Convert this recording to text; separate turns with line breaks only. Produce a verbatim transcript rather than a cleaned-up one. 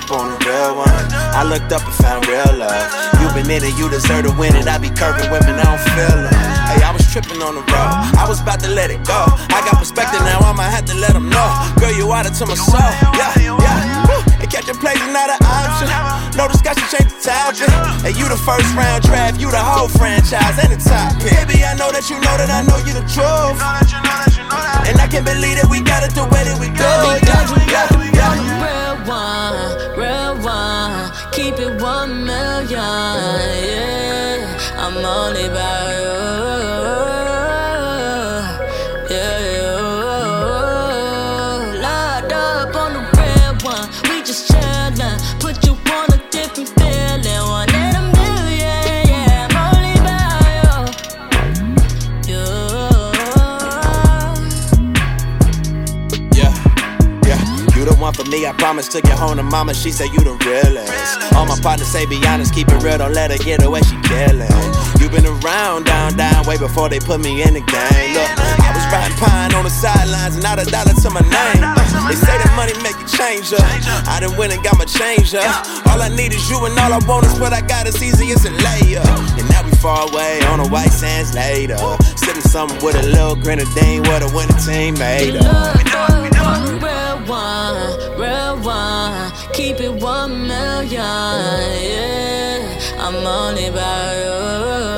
up on the real one. I looked up and found real love. You been in it, you deserve to win it. I be curving women, I don't feel them. Hey, I was tripping on the road, I was about to let it go. I got perspective now, I'ma have to let them know. Girl, you out to my soul, yeah, yeah. Woo. And catching plays is not an option. No discussion, change the topic. And you the first round draft, you the whole franchise and the top pick. Baby, I know that you know that I know you the truth. And I can't believe that we got it the way that we do.
Baby, yeah, you yeah, yeah, yeah. Real one, real one. Keep it one million, yeah. I'm only about you.
For me, I promise, took you home to mama, she said you the realest. All my partners say be honest, keep it real, don't let her get away, she killin'. You been around, down, down, way before they put me in the game. Look, I was riding pine on the sidelines and not a dollar to my name. They say that money make you change up. I done went and got my change up. All I need is you and all I want is what I got, it's easy as a layup. And now we far away on the white sands later. Sipping something with a little grenadine, what a winning team made up. We know it, we know it.
Real one, real one. Keep it one million, yeah. I'm only about you.